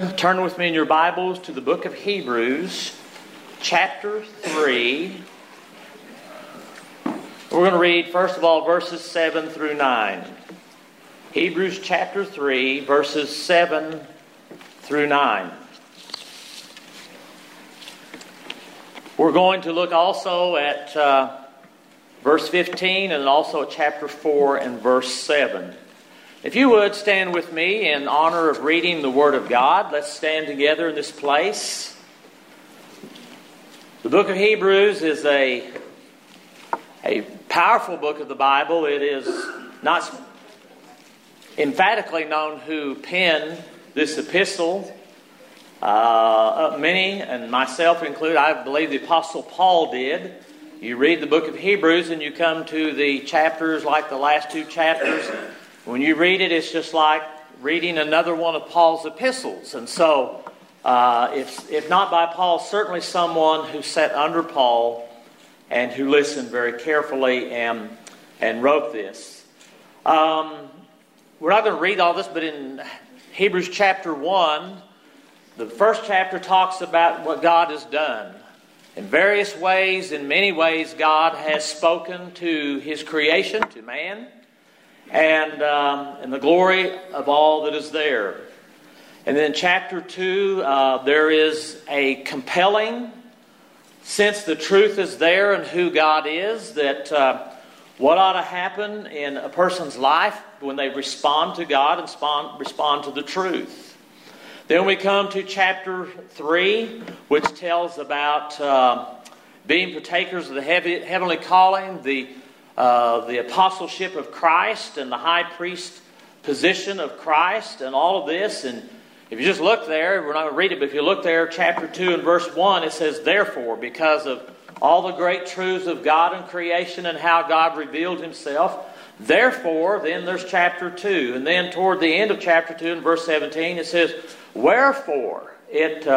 Turn with me in your Bibles to the book of Hebrews, chapter 3. We're going to read, first of all, verses 7 through 9. Hebrews chapter 3, verses 7 through 9. We're going to look also at verse 15 and also at chapter 4 and verse 7. If you would stand with me in honor of reading the Word of God. Let's stand together in this place. The book of Hebrews is a powerful book of the Bible. It is not emphatically known who penned this epistle. Many, and myself included, I believe the Apostle Paul did. You read the book of Hebrews and you come to the chapters like the last two chapters. When you read it, it's just like reading another one of Paul's epistles. And so, if not by Paul, certainly someone who sat under Paul and who listened very carefully and wrote this. We're not going to read all this, but in Hebrews chapter 1, the first chapter talks about what God has done. In various ways, in many ways, God has spoken to His creation, to man, and the glory of all that is there. And then chapter 2, there is a compelling, since the truth is there and who God is, that what ought to happen in a person's life when they respond to God and respond to the truth. Then we come to chapter 3, which tells about being partakers of the heavenly calling, the apostleship of Christ and the high priest position of Christ and all of this. And if you just look there, we're not going to read it, but if you look there, chapter 2 and verse 1, it says, therefore, because of all the great truths of God and creation and how God revealed Himself, therefore, then there's chapter 2. And then toward the end of chapter 2 in verse 17, it says, wherefore, it in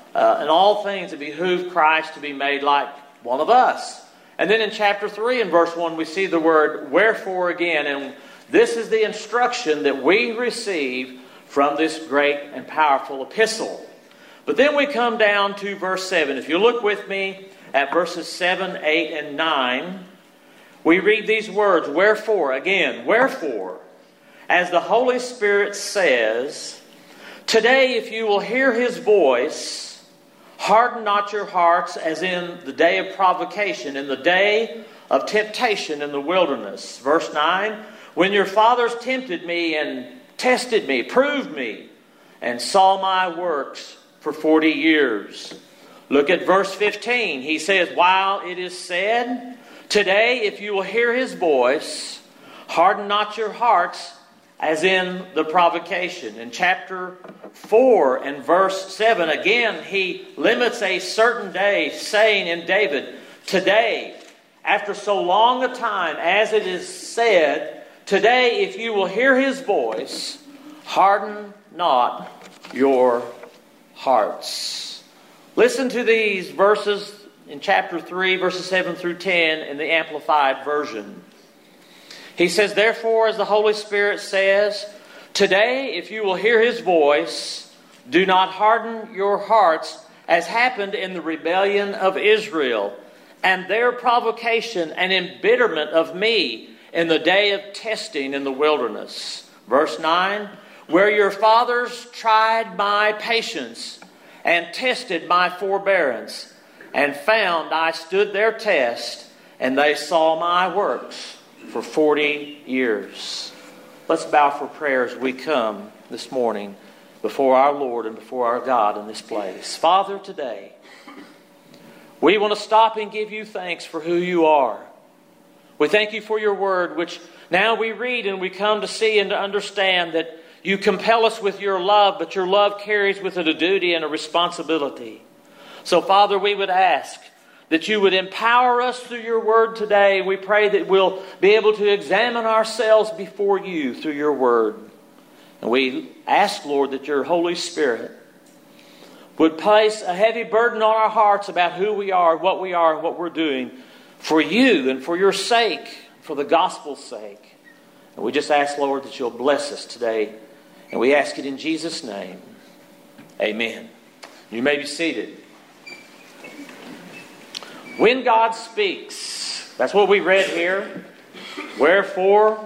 all things it behooved Christ to be made like one of us. And then in chapter 3 and verse 1, we see the word wherefore again. And this is the instruction that we receive from this great and powerful epistle. But then we come down to verse 7. If you look with me at verses 7, 8, and 9, we read these words, wherefore, again, wherefore, as the Holy Spirit says, today if you will hear His voice, harden not your hearts as in the day of provocation, in the day of temptation in the wilderness. Verse 9, when your fathers tempted me and tested me, proved me, and saw my works for 40 years. Look at verse 15. He says, while it is said, today if you will hear His voice, harden not your hearts as in the provocation. In chapter 4 and verse 7, again, he limits a certain day, saying in David, today, after so long a time, as it is said, today, if you will hear His voice, harden not your hearts. Listen to these verses in chapter 3, verses 7 through 10 in the Amplified Version. He says, therefore, as the Holy Spirit says, today, if you will hear His voice, do not harden your hearts as happened in the rebellion of Israel and their provocation and embitterment of me in the day of testing in the wilderness. Verse 9, where your fathers tried my patience and tested my forbearance and found I stood their test and they saw my works for 40 years. Let's bow for prayer as we come this morning before our Lord and before our God in this place. Father, today, we want to stop and give You thanks for who You are. We thank You for Your word, which now we read and we come to see and to understand that You compel us with Your love, but Your love carries with it a duty and a responsibility. So, Father, we would ask that You would empower us through Your word today. We pray that we'll be able to examine ourselves before You through Your word. And we ask, Lord, that Your Holy Spirit would place a heavy burden on our hearts about who we are, and what we're doing for You and for Your sake, for the gospel's sake. And we just ask, Lord, that You'll bless us today. And we ask it in Jesus' name. Amen. You may be seated. When God speaks, that's what we read here. Wherefore,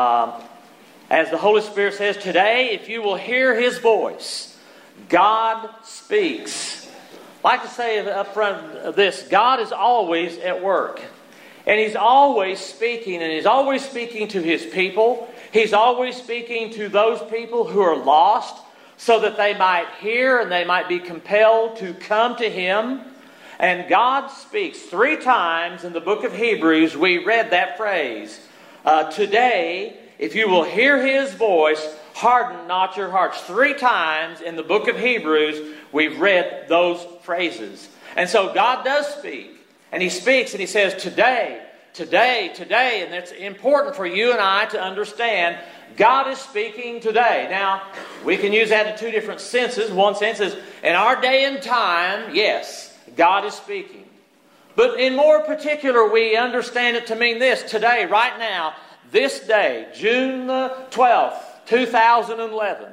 as the Holy Spirit says, today, if you will hear His voice, God speaks. I like to say up front of this, God is always at work. And He's always speaking, and He's always speaking to His people. He's always speaking to those people who are lost, so that they might hear and they might be compelled to come to Him. And God speaks 3 times in the book of Hebrews. We read that phrase. Today, if you will hear His voice, harden not your hearts. 3 times in the book of Hebrews, we've read those phrases. And so God does speak. And He speaks and He says, today, today, today. And it's important for you and I to understand God is speaking today. Now, we can use that in 2 different senses. One sense is, in our day and time, yes, God is speaking. But in more particular, we understand it to mean this. Today, right now, this day, June the 12th, 2011.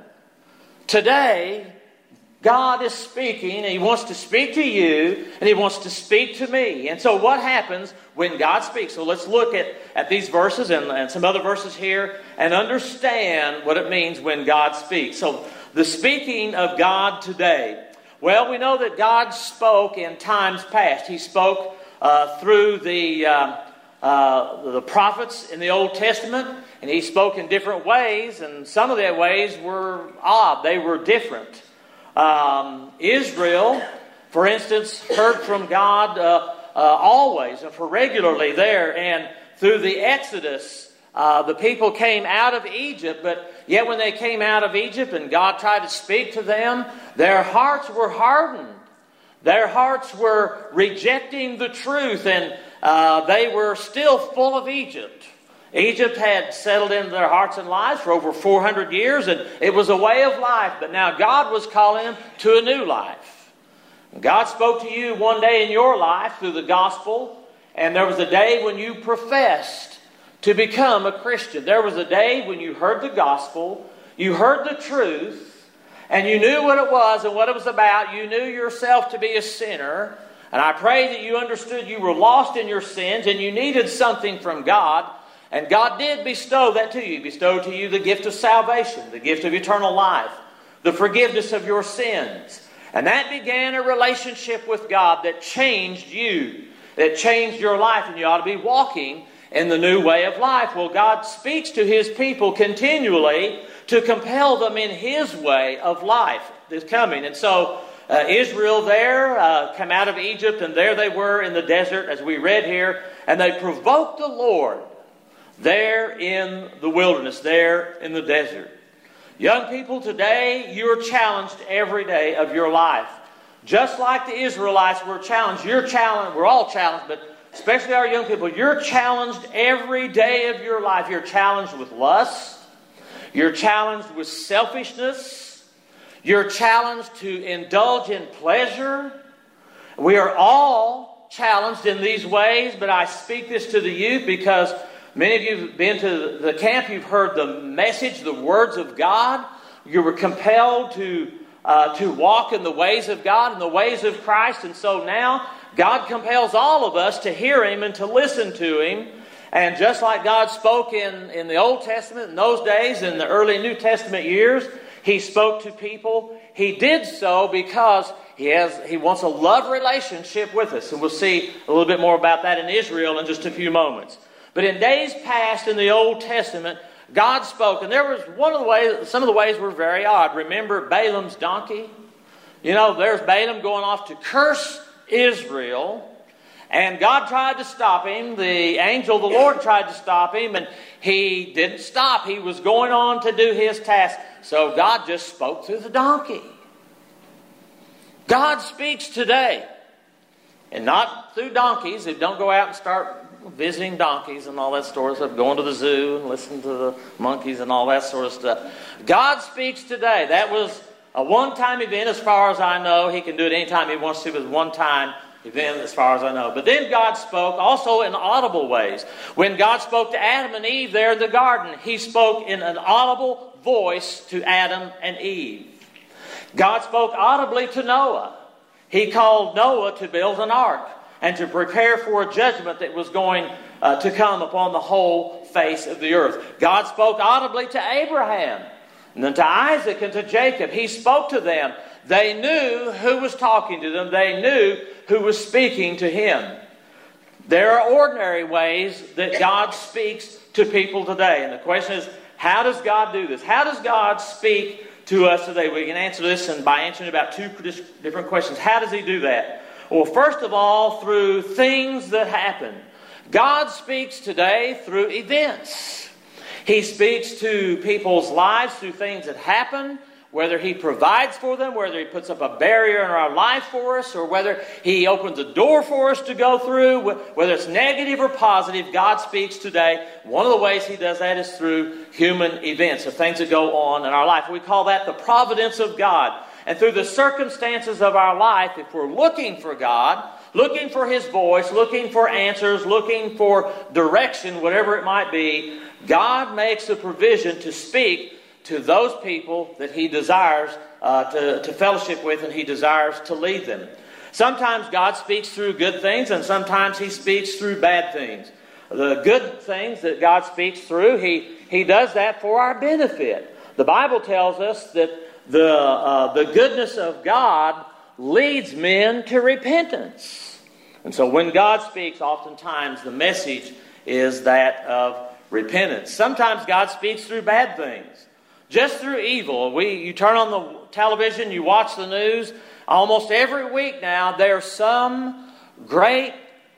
Today, God is speaking, and He wants to speak to you, and He wants to speak to me. And so what happens when God speaks? So let's look at these verses and some other verses here and understand what it means when God speaks. So the speaking of God today. Well, we know that God spoke in times past. He spoke through the prophets in the Old Testament, and He spoke in different ways, and some of their ways were odd. They were different. Israel, for instance, heard from God always, for regularly there, and through the Exodus, the people came out of Egypt, but yet when they came out of Egypt and God tried to speak to them, their hearts were hardened. Their hearts were rejecting the truth, and they were still full of Egypt. Egypt had settled into their hearts and lives for over 400 years, and it was a way of life. But now God was calling them to a new life. God spoke to you one day in your life through the gospel, and there was a day when you professed to become a Christian. There was a day when you heard the gospel, you heard the truth, and you knew what it was and what it was about. You knew yourself to be a sinner. And I pray that you understood you were lost in your sins and you needed something from God. And God did bestow that to you. He bestowed to you the gift of salvation, the gift of eternal life, the forgiveness of your sins. And that began a relationship with God that changed you, that changed your life, and you ought to be walking in the new way of life. Well, God speaks to His people continually to compel them in His way of life that's coming. And so Israel there come out of Egypt, and there they were in the desert, as we read here, and they provoked the Lord there in the wilderness, there in the desert. Young people, today you're challenged every day of your life. Just like the Israelites were challenged, you're challenged, we're all challenged, but especially our young people, you're challenged every day of your life. You're challenged with lust. You're challenged with selfishness. You're challenged to indulge in pleasure. We are all challenged in these ways, but I speak this to the youth because many of you have been to the camp. You've heard the message, the words of God. You were compelled to walk in the ways of God and the ways of Christ. And so now God compels all of us to hear Him and to listen to Him. And just like God spoke in the Old Testament in those days, in the early New Testament years, He spoke to people. He did so because He wants a love relationship with us. And we'll see a little bit more about that in Israel in just a few moments. But in days past in the Old Testament, God spoke. And there was some of the ways were very odd. Remember Balaam's donkey? You know, there's Balaam going off to curse Israel. And God tried to stop him. The angel of the Lord tried to stop him, and he didn't stop. He was going on to do his task. So God just spoke through the donkey. God speaks today. And not through donkeys. Don't go out and start visiting donkeys and all that sort of stuff. Going to the zoo and listening to the monkeys and all that sort of stuff. God speaks today. That was a one-time event as far as I know. He can do it anytime He wants to. It was one-time event as far as I know. But then God spoke also in audible ways. When God spoke to Adam and Eve there in the garden, He spoke in an audible voice to Adam and Eve. God spoke audibly to Noah. He called Noah to build an ark and to prepare for a judgment that was going to come upon the whole face of the earth. God spoke audibly to Abraham, and then to Isaac and to Jacob. He spoke to them. They knew who was talking to them. They knew who was speaking to him. There are ordinary ways that God speaks to people today. And the question is, how does God do this? How does God speak to us today? We can answer this by answering about two different questions. How does he do that? Well, first of all, through things that happen. God speaks today through events. He speaks to people's lives through things that happen, whether he provides for them, whether he puts up a barrier in our life for us, or whether he opens a door for us to go through, whether it's negative or positive, God speaks today. One of the ways he does that is through human events, or things that go on in our life. We call that the providence of God. And through the circumstances of our life, if we're looking for God, looking for his voice, looking for answers, looking for direction, whatever it might be, God makes a provision to speak to those people that he desires to fellowship with, and he desires to lead them. Sometimes God speaks through good things, and sometimes he speaks through bad things. The good things that God speaks through, he does that for our benefit. The Bible tells us that the goodness of God leads men to repentance. And so when God speaks, oftentimes the message is that of repentance. Sometimes God speaks through bad things. Just through evil. You turn on the television, you watch the news. Almost every week now, there's some great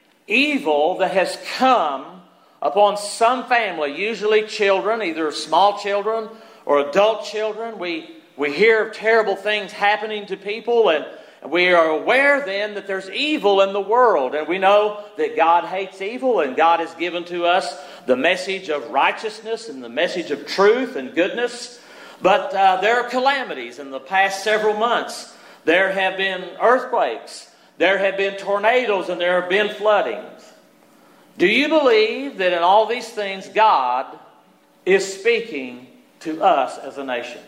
evil that has come upon some family, usually children, either small children or adult children. We hear of terrible things happening to people, and we are aware then that there's evil in the world. And we know that God hates evil, and God has given to us the message of righteousness and the message of truth and goodness. But there are calamities. In the past several months, there have been earthquakes, there have been tornadoes, and there have been floodings. Do you believe that in all these things God is speaking to us as a nation?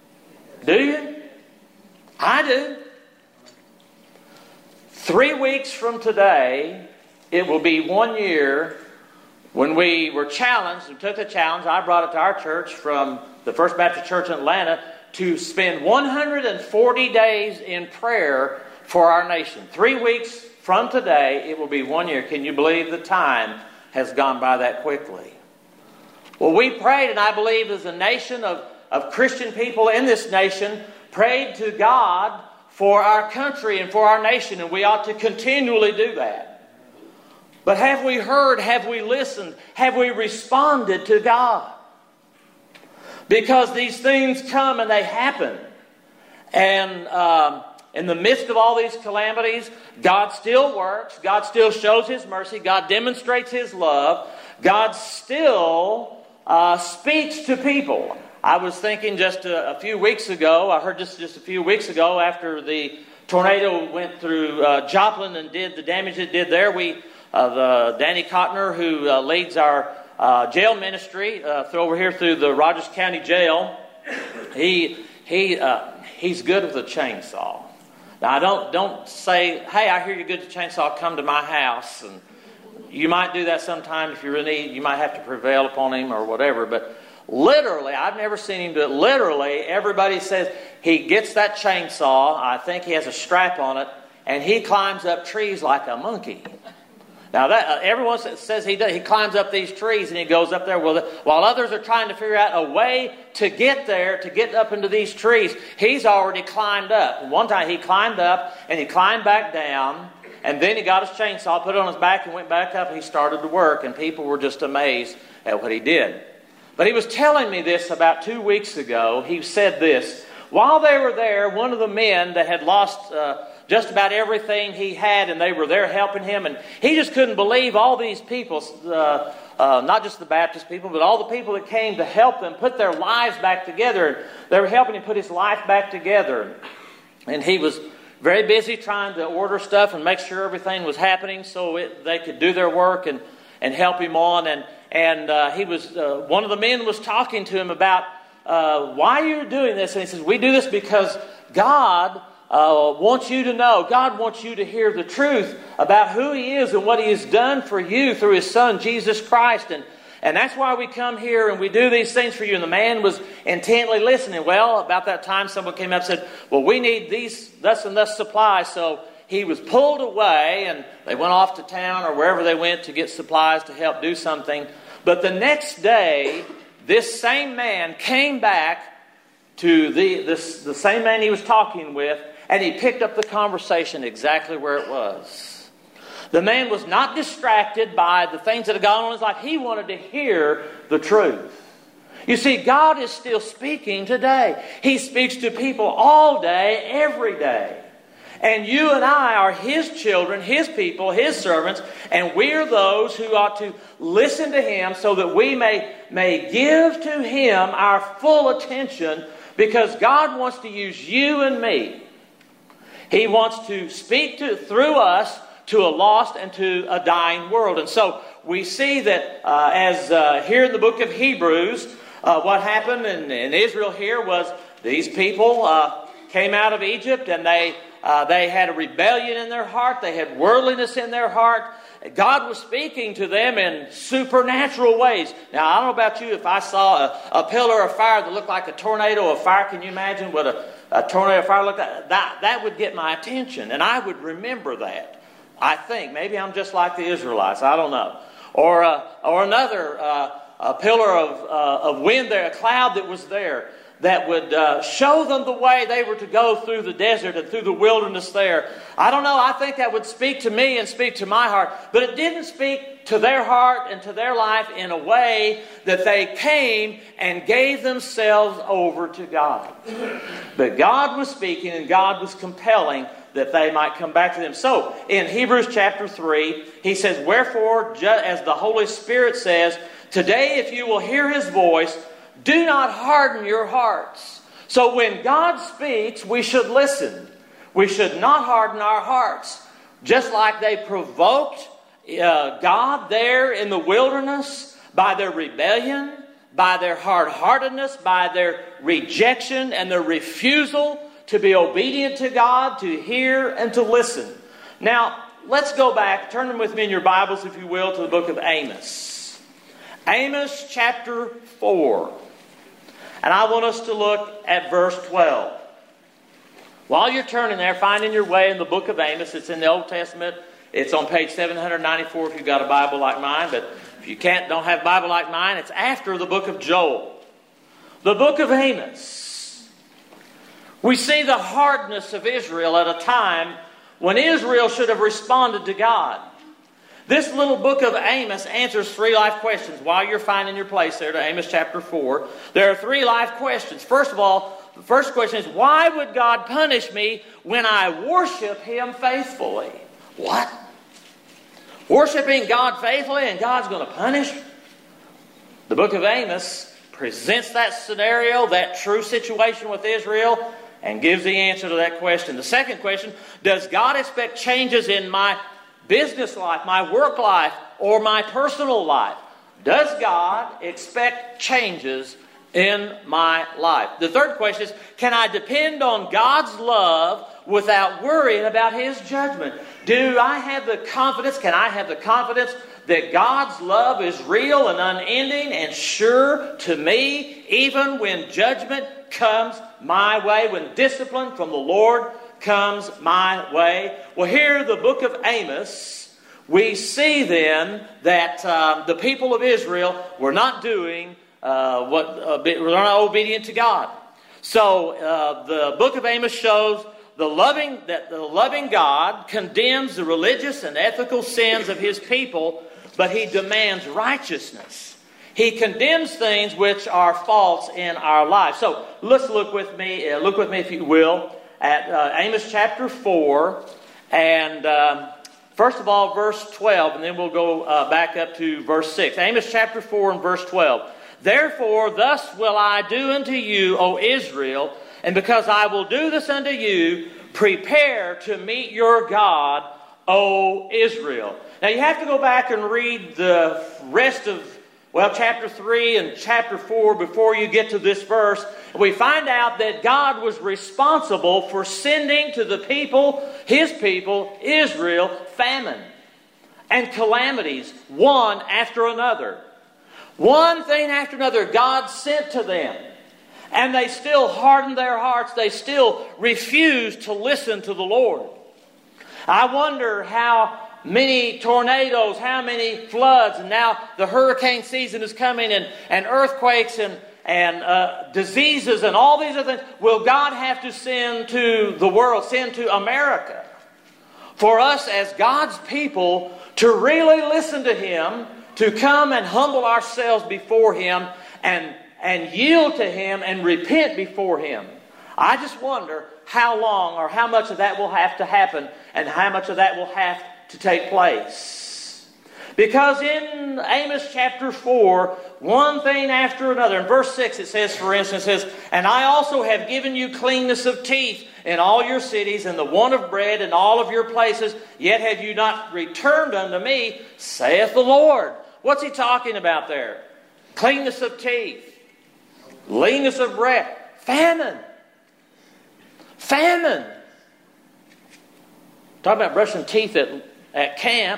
Do you? I do. 3 weeks from today, it will be 1 year when we were challenged, we took the challenge, I brought it to our church from the First Baptist Church in Atlanta, to spend 140 days in prayer for our nation. 3 weeks from today, it will be 1 year. Can you believe the time has gone by that quickly? Well, we prayed, and I believe as a nation of Christian people in this nation, prayed to God for our country and for our nation, and we ought to continually do that. But have we heard, have we listened, have we responded to God? Because these things come and they happen. And in the midst of all these calamities, God still works. God still shows his mercy. God demonstrates his love. God still speaks to people. I was thinking just a few weeks ago, I heard just a few weeks ago after the tornado went through Joplin and did the damage it did there, the Danny Cotner, who leads our jail ministry over here through the Rogers County Jail, he's good with a chainsaw. Now, don't say, hey, I hear you're good with a chainsaw, come to my house. And you might do that sometime if you're in need. You might have to prevail upon him or whatever. But literally, I've never seen him do it. Literally, everybody says he gets that chainsaw. I think he has a strap on it. And he climbs up trees like a monkey. Now, everyone says he does. He climbs up these trees and he goes up there. While others are trying to figure out a way to get there, to get up into these trees, he's already climbed up. And one time he climbed up and he climbed back down. And then he got his chainsaw, put it on his back and went back up. And he started to work. And people were just amazed at what he did. But he was telling me this about 2 weeks ago. He said this. While they were there, one of the men that had lost just about everything he had, and they were there helping him, and he just couldn't believe all these people, not just the Baptist people, but all the people that came to help them put their lives back together. They were helping him put his life back together. And he was very busy trying to order stuff and make sure everything was happening so they could do their work and help him on. And he was one of the men was talking to him about why you're doing this. And he says, we do this because God wants you to know, God wants you to hear the truth about who He is and what He has done for you through His Son, Jesus Christ. And that's why we come here and we do these things for you. And the man was intently listening. Well, about that time, someone came up and said, well, we need these thus and thus supplies. So he was pulled away, and they went off to town or wherever they went to get supplies to help do something. But the next day, this same man came back to the same man he was talking with, and he picked up the conversation exactly where it was. The man was not distracted by the things that had gone on in his life. He wanted to hear the truth. You see, God is still speaking today. He speaks to people all day, every day. And you and I are His children, His people, His servants, and we are those who ought to listen to Him so that we may give to Him our full attention, because God wants to use you and me. He wants to speak through us to a lost and to a dying world. And so we see that as here in the book of Hebrews, what happened in Israel here was these people came out of Egypt, and they had a rebellion in their heart. They had worldliness in their heart. God was speaking to them in supernatural ways. Now, I don't know about you, if I saw a pillar of fire that looked like a tornado of fire, can you imagine what a tornado of fire looked like? That would get my attention, and I would remember that. I think. Maybe I'm just like the Israelites. I don't know. Or another pillar of wind there, a cloud that was there, that would show them the way they were to go through the desert and through the wilderness there. I don't know. I think that would speak to me and speak to my heart. But it didn't speak to their heart and to their life in a way that they came and gave themselves over to God. But God was speaking, and God was compelling that they might come back to them. So, in Hebrews chapter 3, he says, wherefore, as the Holy Spirit says, today if you will hear His voice, do not harden your hearts. So when God speaks, we should listen. We should not harden our hearts. Just like they provoked God there in the wilderness by their rebellion, by their hard-heartedness, by their rejection and their refusal to be obedient to God, to hear and to listen. Now, let's go back. Turn them with me in your Bibles, if you will, to the book of Amos. Amos chapter 4. And I want us to look at verse 12. While you're turning there, finding your way in the book of Amos, it's in the Old Testament. It's on page 794 if you've got a Bible like mine. But if you don't have a Bible like mine, it's after the book of Joel. The book of Amos. We see the hardness of Israel at a time when Israel should have responded to God. This little book of Amos answers 3 life questions. While you're finding your place there to Amos chapter 4, there are 3 life questions. First of all, the first question is, why would God punish me when I worship Him faithfully? What? Worshiping God faithfully and God's going to punish? The book of Amos presents that scenario, that true situation with Israel, and gives the answer to that question. The second question, does God expect changes in my business life, my work life, or my personal life? Does God expect changes in my life? The third question is, can I depend on God's love without worrying about His judgment? Do I have the confidence, can I have the confidence that God's love is real and unending and sure to me, even when judgment comes my way, when discipline from the Lord comes my way? Well, here in the book of Amos, we see then that the people of Israel were not doing were not obedient to God. So the book of Amos shows the loving God condemns the religious and ethical sins of His people, but He demands righteousness. He condemns things which are false in our lives. So let's look with me if you will, at Amos chapter 4, and first of all, verse 12, and then we'll go back up to verse 6. Amos chapter 4 and verse 12. Therefore, thus will I do unto you, O Israel, and because I will do this unto you, prepare to meet your God, O Israel. Now you have to go back and read the rest of well, chapter 3 and chapter 4, before you get to this verse, we find out that God was responsible for sending to the people, His people, Israel, famine and calamities, one after another. One thing after another God sent to them. And they still hardened their hearts. They still refused to listen to the Lord. I wonder how many tornadoes, how many floods, and now the hurricane season is coming, and earthquakes and diseases and all these other things will God have to send to the world, send to America, for us as God's people to really listen to Him, to come and humble ourselves before Him and yield to Him and repent before Him. I just wonder how long or how much of that will have to happen and how much of that will have to take place. Because in Amos chapter 4, one thing after another, in verse 6 it says, for instance, it says, and I also have given you cleanness of teeth in all your cities, and the want of bread in all of your places, yet have you not returned unto me, saith the Lord. What's he talking about there? Cleanness of teeth, leanness of bread, famine. Famine. Talking about brushing teeth at camp.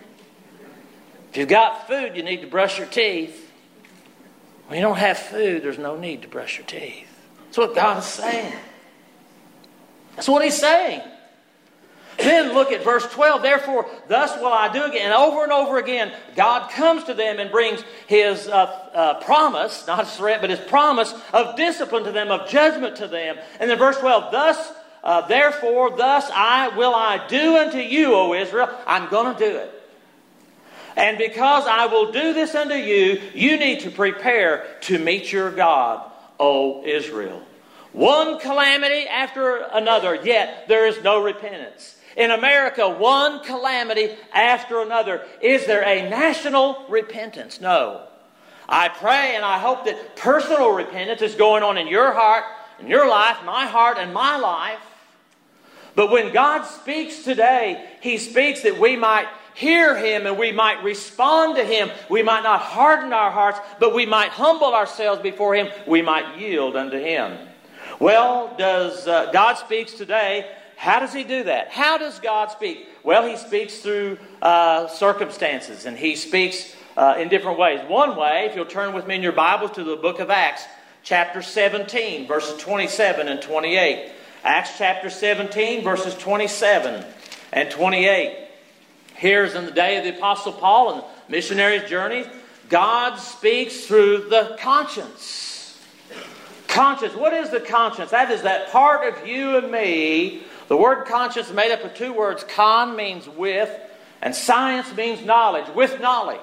If you've got food, you need to brush your teeth. When you don't have food, there's no need to brush your teeth. That's what God is saying. That's what He's saying. Then look at verse 12. Therefore, thus will I do again. And over again, God comes to them and brings His promise, not His threat, but His promise of discipline to them, of judgment to them. And then verse 12, therefore, thus will I do unto you, O Israel. I'm going to do it. And because I will do this unto you, you need to prepare to meet your God, O Israel. One calamity after another, yet there is no repentance. In America, one calamity after another. Is there a national repentance? No. I pray and I hope that personal repentance is going on in your heart, in your life, my heart, and my life. But when God speaks today, He speaks that we might hear Him and we might respond to Him. We might not harden our hearts, but we might humble ourselves before Him. We might yield unto Him. Well, does God speaks today? How does He do that? How does God speak? Well, He speaks through circumstances, and He speaks in different ways. One way, if you'll turn with me in your Bibles to the book of Acts, chapter 17, verses 27 and 28. Acts chapter 17, verses 27 and 28. Here's in the day of the Apostle Paul and the missionary's journey, God speaks through the conscience. Conscience. What is the conscience? That is that part of you and me. The word conscience is made up of two words. Con means with, and science means knowledge. With knowledge.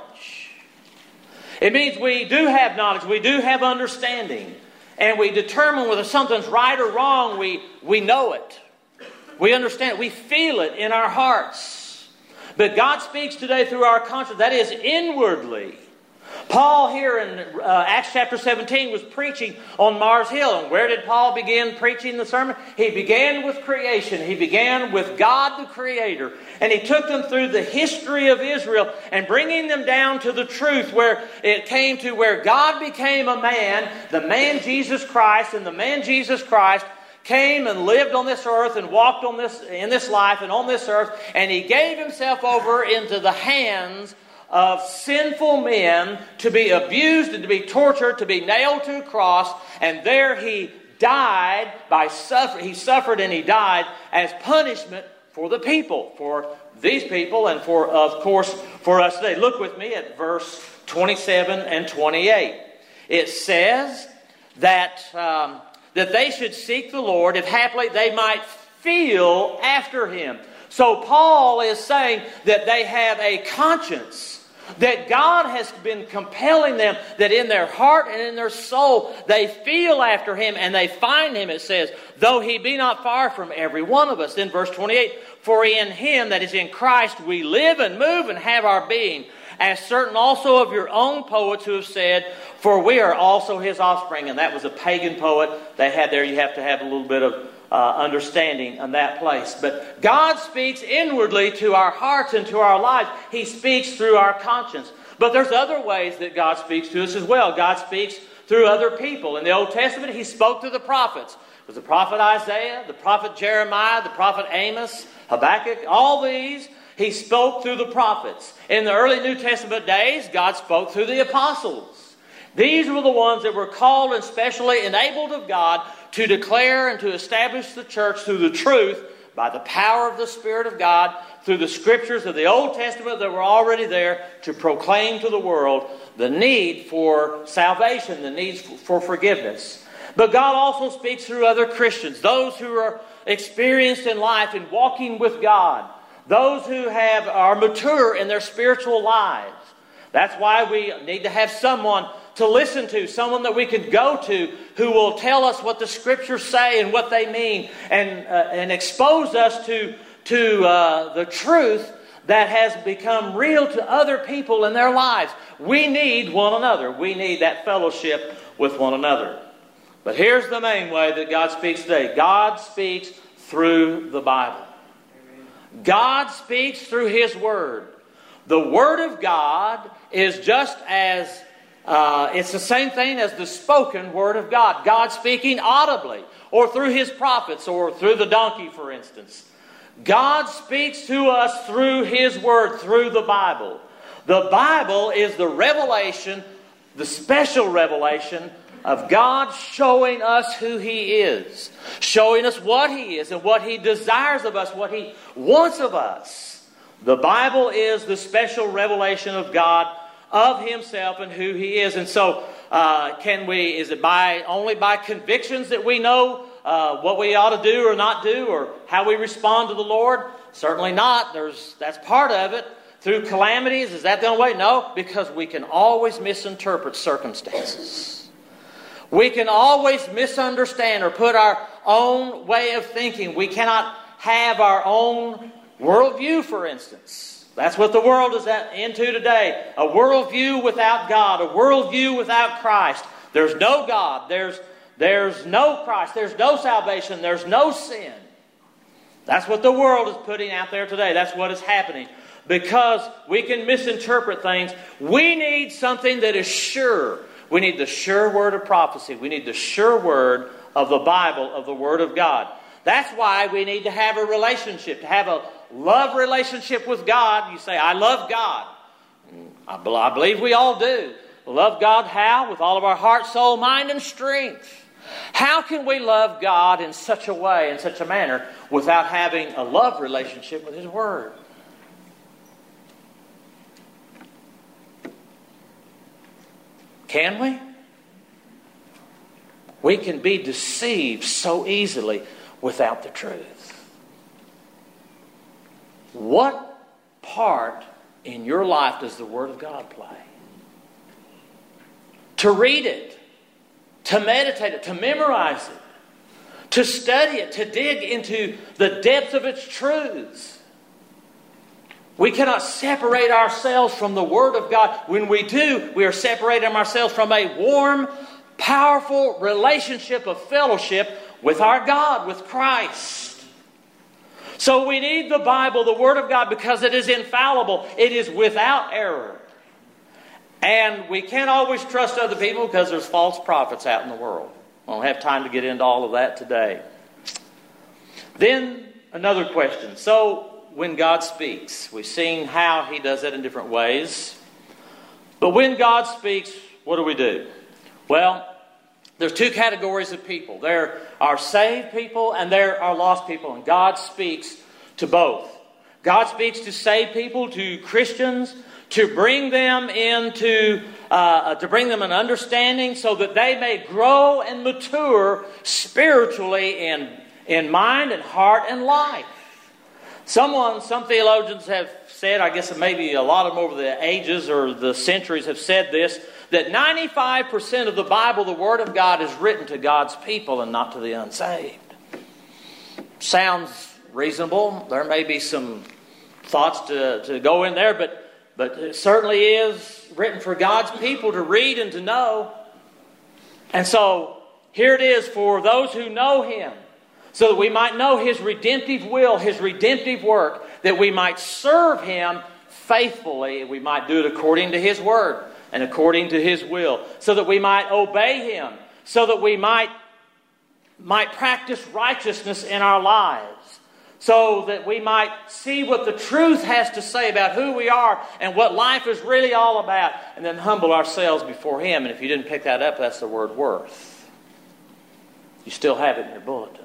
It means we do have knowledge. We do have understanding. And we determine whether something's right or wrong. We know it. We understand it. We feel it in our hearts. But God speaks today through our conscience. That is inwardly. Paul here in Acts chapter 17 was preaching on Mars Hill. And where did Paul begin preaching the sermon? He began with creation. He began with God the Creator. And he took them through the history of Israel and bringing them down to the truth where it came to where God became a man, the man Jesus Christ, and the man Jesus Christ came and lived on this earth and walked in this life and on this earth. And He gave Himself over into the hands of sinful men to be abused and to be tortured, to be nailed to a cross, and there He died by suffering. He suffered and He died as punishment for the people, for these people, and for, of course, for us today. Look with me at verse 27 and 28. It says that they should seek the Lord, if haply they might feel after Him. So Paul is saying that they have a conscience, that God has been compelling them, that in their heart and in their soul they feel after Him and they find Him, it says, though He be not far from every one of us. Then verse 28, for in Him, that is in Christ, we live and move and have our being, as certain also of your own poets who have said, for we are also His offspring. And that was a pagan poet they had there. You have to have a little bit of understanding in that place. But God speaks inwardly to our hearts and to our lives. He speaks through our conscience. But there's other ways that God speaks to us as well. God speaks through other people. In the Old Testament, He spoke through the prophets. It was the prophet Isaiah, the prophet Jeremiah, the prophet Amos, Habakkuk, all these, He spoke through the prophets. In the early New Testament days, God spoke through the apostles. These were the ones that were called and specially enabled of God to declare and to establish the church through the truth by the power of the Spirit of God, through the scriptures of the Old Testament that were already there to proclaim to the world the need for salvation, the need for forgiveness. But God also speaks through other Christians, those who are experienced in life and walking with God, those who are mature in their spiritual lives. That's why we need to have someone to listen to, someone that we can go to who will tell us what the Scriptures say and what they mean, and expose us to the truth that has become real to other people in their lives. We need one another. We need that fellowship with one another. But here's the main way that God speaks today. God speaks through the Bible. God speaks through His Word. The Word of God is just as, it's the same thing as the spoken Word of God. God speaking audibly, or through His prophets, or through the donkey, for instance. God speaks to us through His Word, through the Bible. The Bible is the revelation, the special revelation of God showing us who He is, showing us what He is and what He desires of us, what He wants of us. The Bible is the special revelation of God, of Himself and who He is. And so, is it only by convictions that we know what we ought to do or not do, or how we respond to the Lord? Certainly not. That's part of it. Through calamities, is that the only way? No, because we can always misinterpret circumstances. We can always misunderstand or put our own way of thinking. We cannot have our own worldview, for instance. That's what the world is into today. A worldview without God, a worldview without Christ. There's no God. There's no Christ. There's no salvation. There's no sin. That's what the world is putting out there today. That's what is happening. Because we can misinterpret things, we need something that is sure. We need the sure word of prophecy. We need the sure word of the Bible, of the Word of God. That's why we need to have a relationship, to have a love relationship with God. You say, I love God. I believe we all do. Love God how? With all of our heart, soul, mind, and strength. How can we love God in such a way, in such a manner, without having a love relationship with His Word? Can we? We can be deceived so easily without the truth. What part in your life does the Word of God play? To read it, to meditate it, to memorize it, to study it, to dig into the depths of its truths. We cannot separate ourselves from the Word of God. When we do, we are separating ourselves from a warm, powerful relationship of fellowship with our God, with Christ. So we need the Bible, the Word of God, because it is infallible. It is without error. And we can't always trust other people because there's false prophets out in the world. I don't have time to get into all of that today. Then another question. So when God speaks, we've seen how He does that in different ways. But when God speaks, what do? Well, there's two categories of people. There are saved people and there are lost people. And God speaks to both. God speaks to saved people, to Christians, to bring them to bring them an understanding so that they may grow and mature spiritually in mind and heart and life. Some theologians have said, I guess maybe a lot of them over the ages or the centuries have said this, that 95% of the Bible, the Word of God, is written to God's people and not to the unsaved. Sounds reasonable. There may be some thoughts to go in there, but it certainly is written for God's people to read and to know. And so here it is for those who know Him, so that we might know His redemptive will, His redemptive work, that we might serve Him faithfully, we might do it according to His Word and according to His will, so that we might obey Him, so that we might practice righteousness in our lives, so that we might see what the truth has to say about who we are and what life is really all about, and then humble ourselves before Him. And if you didn't pick that up, that's the word worth. You still have it in your bulletin.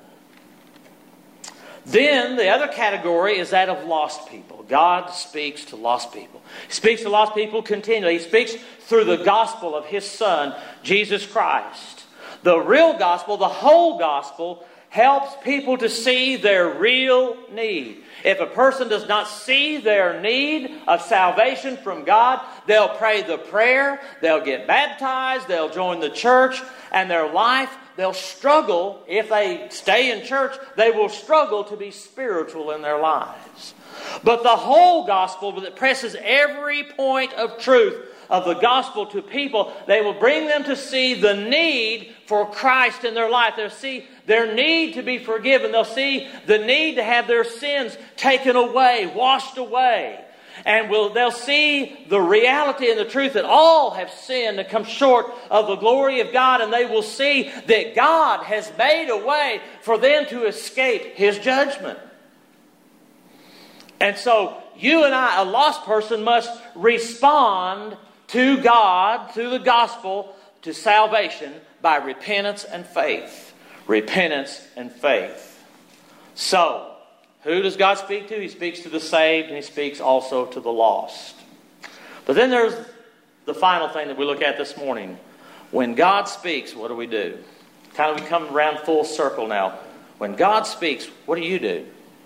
Then the other category is that of lost people. God speaks to lost people. He speaks to lost people continually. He speaks through the gospel of His Son, Jesus Christ. The real gospel, the whole gospel, helps people to see their real need. If a person does not see their need of salvation from God, they'll pray the prayer, they'll get baptized, they'll join the church, and their life, they'll struggle. If they stay in church, they will struggle to be spiritual in their lives. But the whole gospel that presses every point of truth of the gospel to people, they will bring them to see the need for Christ in their life. They'll see their need to be forgiven. They'll see the need to have their sins taken away, washed away. And they'll see the reality and the truth that all have sinned and come short of the glory of God. And they will see that God has made a way for them to escape His judgment. And so you and I, a lost person, must respond to God, through the gospel, to salvation by repentance and faith. Repentance and faith. So, who does God speak to? He speaks to the saved, and He speaks also to the lost. But then there's the final thing that we look at this morning. When God speaks, what do we do? We come around full circle now. When God speaks, what do? Do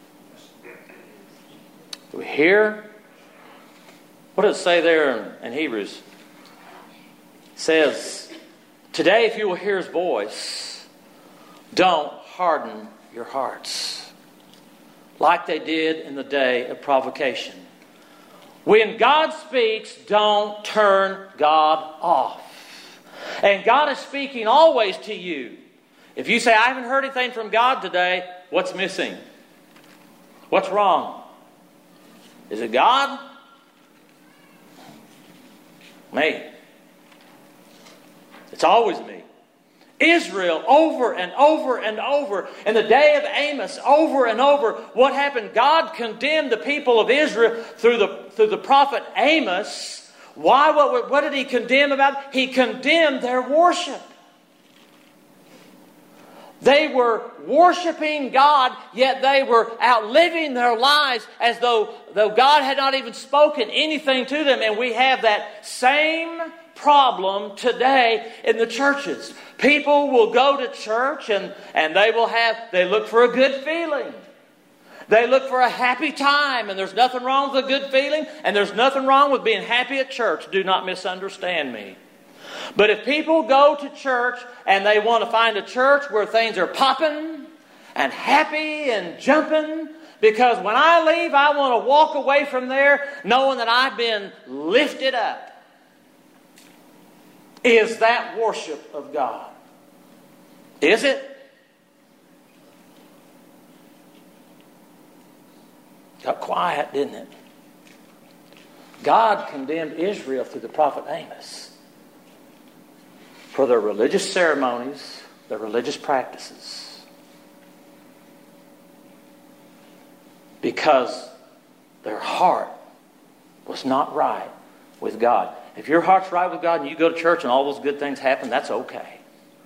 we hear? What does it say there in Hebrews? It says, today if you will hear His voice, don't harden your hearts, like they did in the day of provocation. When God speaks, don't turn God off. And God is speaking always to you. If you say, I haven't heard anything from God today, what's missing? What's wrong? Is it God? Me. It's always me. Israel, over and over and over, in the day of Amos, over and over, what happened? God condemned the people of Israel through the prophet Amos. Why? What did He condemn about? He condemned their worship. They were worshiping God, yet they were outliving their lives as though God had not even spoken anything to them. And we have that same problem today in the churches. People will go to church and they look for a good feeling. They look for a happy time, and there's nothing wrong with a good feeling, and there's nothing wrong with being happy at church. Do not misunderstand me. But if people go to church and they want to find a church where things are popping and happy and jumping, because when I leave, I want to walk away from there knowing that I've been lifted up. Is that worship of God? Is it? Got quiet, didn't it? God condemned Israel through the prophet Amos for their religious ceremonies, their religious practices, because their heart was not right with God. If your heart's right with God and you go to church and all those good things happen, that's okay.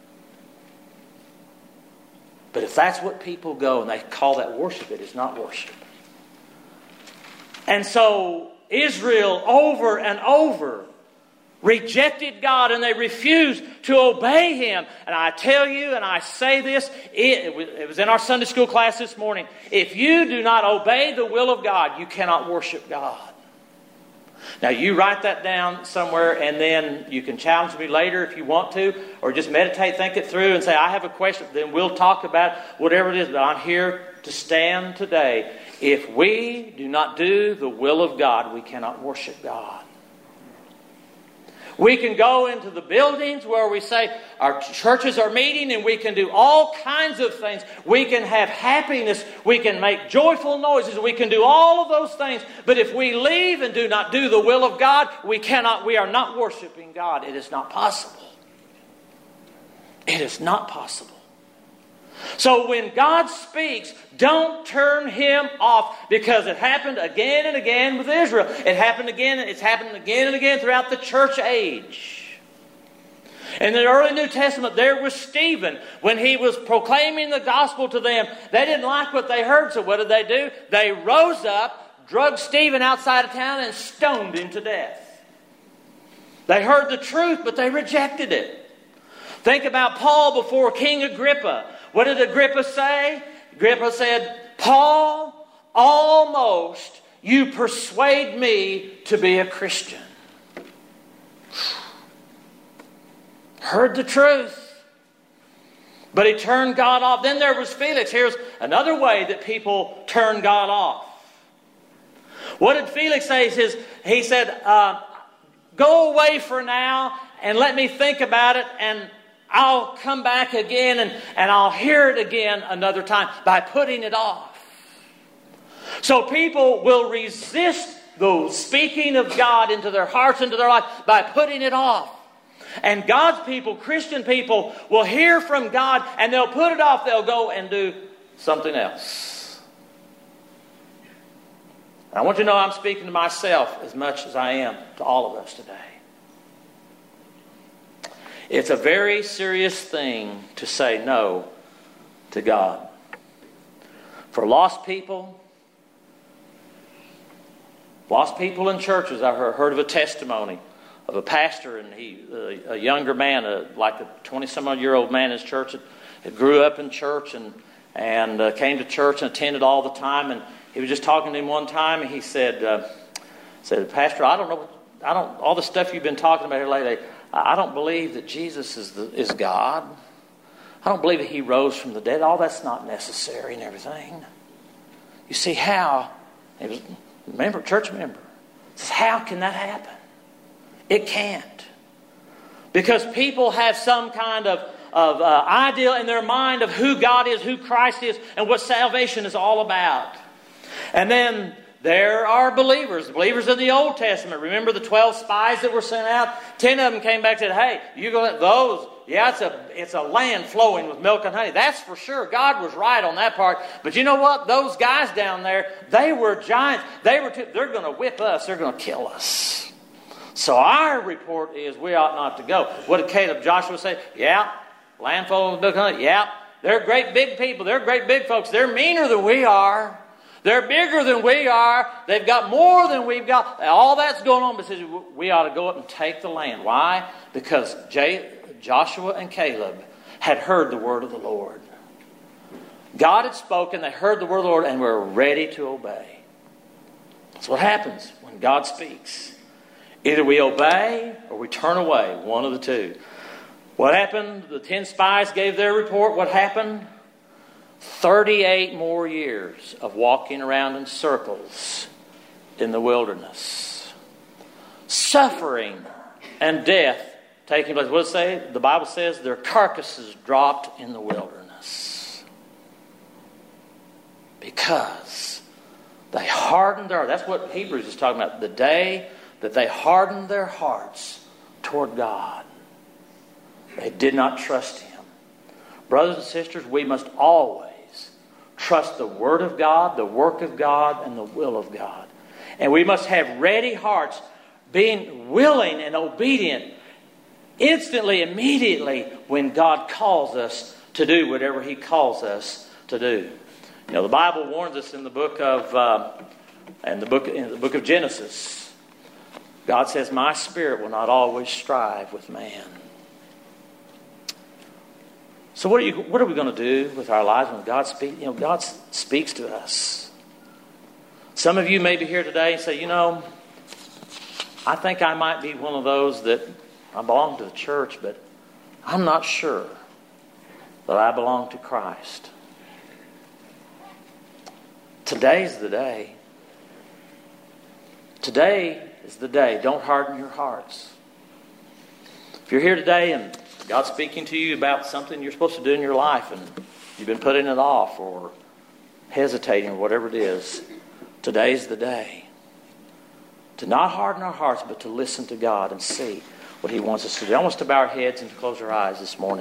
But if that's what people go and they call that worship, it is not worship. And so Israel over and over rejected God, and they refused to obey Him. And I tell you, and I say this, it was in our Sunday school class this morning. If you do not obey the will of God, you cannot worship God. Now you write that down somewhere, and then you can challenge me later if you want to, or just meditate, think it through, and say, I have a question. Then we'll talk about whatever it is. But I'm here to stand today. If we do not do the will of God, we cannot worship God. We can go into the buildings where we say our churches are meeting, and we can do all kinds of things. We can have happiness. We can make joyful noises. We can do all of those things. But if we leave and do not do the will of God, we are not worshiping God. It is not possible. It is not possible. So when God speaks, don't turn Him off, because it happened again and again with Israel. It happened again. It's happened again and again throughout the church age. In the early New Testament, there was Stephen. When he was proclaiming the gospel to them, they didn't like what they heard. So what did they do? They rose up, drugged Stephen outside of town, and stoned him to death. They heard the truth, but they rejected it. Think about Paul before King Agrippa. What did Agrippa say? Agrippa said, "Paul, almost you persuade me to be a Christian." Heard the truth, but he turned God off. Then there was Felix. Here's another way that people turn God off. What did Felix say? He said, "Go away for now and let me think about it, and I'll come back again and I'll hear it again another time," by putting it off. So people will resist the speaking of God into their hearts, into their life, by putting it off. And God's people, Christian people, will hear from God and they'll put it off. They'll go and do something else. I want you to know I'm speaking to myself as much as I am to all of us today. It's a very serious thing to say no to God. For lost people in churches, I heard of a testimony of a pastor, and a younger man, like a 20-some-odd-year-old man in his church, that grew up in church and came to church and attended all the time. And he was just talking to him one time, and he said, "Pastor, I don't know all the stuff you've been talking about here lately. I don't believe that Jesus is God. I don't believe that He rose from the dead. All that's not necessary and everything." You see how? He was a church member. Says, how can that happen? It can't. Because people have some kind of ideal in their mind of who God is, who Christ is, and what salvation is all about. And then there are believers in the Old Testament. Remember the 12 spies that were sent out? 10 of them came back and said, "Hey, you go let those. Yeah, it's a land flowing with milk and honey. That's for sure. God was right on that part. But you know what? Those guys down there, they were giants. They're going to whip us. They're going to kill us. So our report is we ought not to go." What did Caleb, Joshua say? Yeah, land flowing with milk and honey. Yeah, they're great big people. They're great big folks. They're meaner than we are. They're bigger than we are. They've got more than we've got. All that's going on, but we ought to go up and take the land. Why? Because Joshua and Caleb had heard the word of the Lord. God had spoken. They heard the word of the Lord and were ready to obey. That's what happens when God speaks. Either we obey or we turn away. One of the two. What happened? The 10 spies gave their report. What happened? 38 more years of walking around in circles in the wilderness. Suffering and death taking place. What does it say? The Bible says their carcasses dropped in the wilderness. Because they hardened their heart. That's what Hebrews is talking about. The day that they hardened their hearts toward God. They did not trust Him. Brothers and sisters, we must always trust the Word of God, the work of God, and the will of God. And we must have ready hearts, being willing and obedient instantly, immediately, when God calls us to do whatever He calls us to do. You know, the Bible warns us in the book of Genesis. God says, "My spirit will not always strive with man." So what are we going to do with our lives when God speaks? God speaks to us. Some of you may be here today and say, I think I might be one of those that I belong to the church, but I'm not sure that I belong to Christ. Today's the day. Today is the day. Don't harden your hearts. If you're here today and God's speaking to you about something you're supposed to do in your life and you've been putting it off or hesitating or whatever it is, today's the day to not harden our hearts, but to listen to God and see what He wants us to do. I want us to bow our heads and to close our eyes this morning.